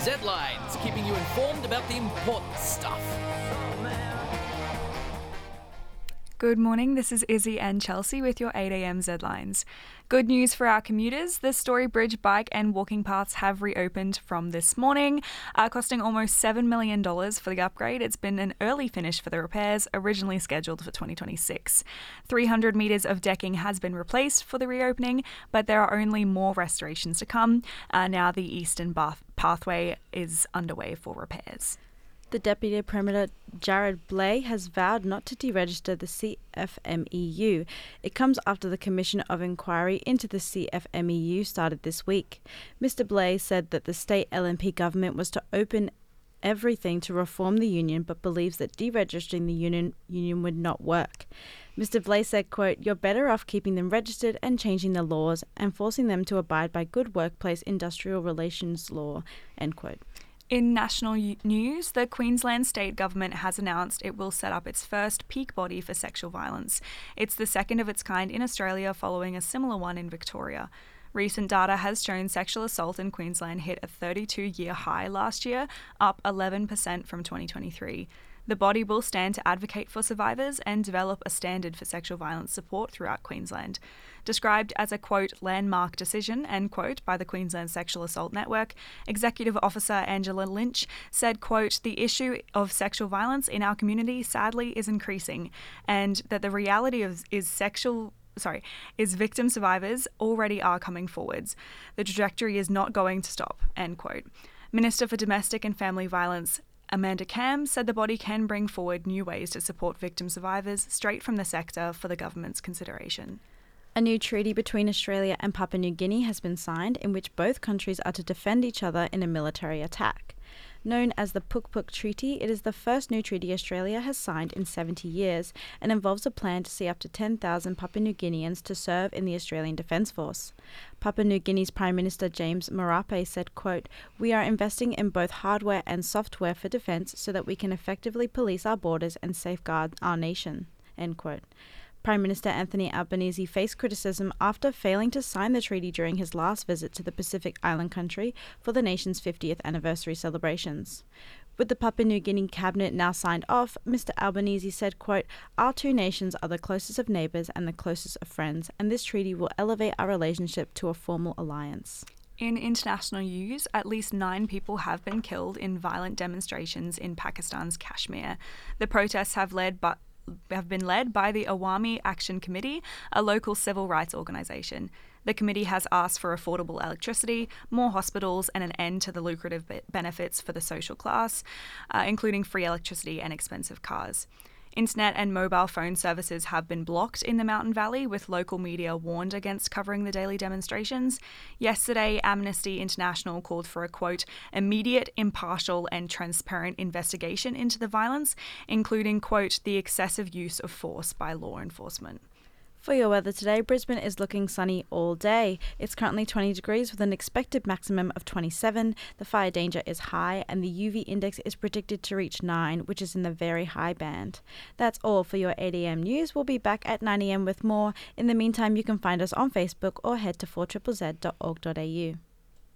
Z-Lines, keeping you informed about the important stuff. Good morning, this is Izzy and Chelsea with your 8am Z-Lines. Good news for our commuters, the Story Bridge bike and walking paths have reopened from this morning, costing almost $7 million for the upgrade. It's been an early finish for the repairs, originally scheduled for 2026. 300 metres of decking has been replaced for the reopening, but there are only more restorations to come. Now the Eastern Pathway is underway for repairs. The Deputy Premier Jared Blay has vowed not to deregister the CFMEU. It comes after the Commission of Inquiry into the CFMEU started this week. Mr Blay said that the state LNP government was to open everything to reform the union, but believes that deregistering the union would not work. Mr Blay said, quote, "You're better off keeping them registered and changing the laws and forcing them to abide by good workplace industrial relations law," end quote. In national news, the Queensland state government has announced it will set up its first peak body for sexual violence. It's the second of its kind in Australia, following a similar one in Victoria. Recent data has shown sexual assault in Queensland hit a 32-year high last year, up 11% from 2023. The body will stand to advocate for survivors and develop a standard for sexual violence support throughout Queensland. Described as a, quote, landmark decision, end quote, by the Queensland Sexual Assault Network, Executive Officer Angela Lynch said, quote, "The issue of sexual violence in our community sadly is increasing, and that the reality is victim survivors already are coming forwards. The trajectory is not going to stop," end quote. Minister for Domestic and Family Violence Amanda Cam said the body can bring forward new ways to support victim survivors straight from the sector for the government's consideration. A new treaty between Australia and Papua New Guinea has been signed, in which both countries are to defend each other in a military attack. Known as the Puk Puk Treaty, it is the first new treaty Australia has signed in 70 years and involves a plan to see up to 10,000 Papua New Guineans to serve in the Australian Defence Force. Papua New Guinea's Prime Minister James Marape said, quote, "We are investing in both hardware and software for defence so that we can effectively police our borders and safeguard our nation," end quote. Prime Minister Anthony Albanese faced criticism after failing to sign the treaty during his last visit to the Pacific Island country for the nation's 50th anniversary celebrations. With the Papua New Guinea cabinet now signed off, Mr Albanese said, quote, "Our two nations are the closest of neighbours and the closest of friends, and this treaty will elevate our relationship to a formal alliance." In international news, at least 9 people have been killed in violent demonstrations in Pakistan's Kashmir. The protests have been led by the Awami Action Committee, a local civil rights organisation. The committee has asked for affordable electricity, more hospitals, and an end to the lucrative benefits for the social class, including free electricity and expensive cars. Internet and mobile phone services have been blocked in the Mountain Valley, with local media warned against covering the daily demonstrations. Yesterday, Amnesty International called for a, quote, "immediate, impartial and transparent investigation into the violence, including, quote, the excessive use of force by law enforcement." For your weather today, Brisbane is looking sunny all day. It's currently 20 degrees with an expected maximum of 27. The fire danger is high and the UV index is predicted to reach 9, which is in the very high band. That's all for your 8am news. We'll be back at 9am with more. In the meantime, you can find us on Facebook or head to 4ZZZ.org.au.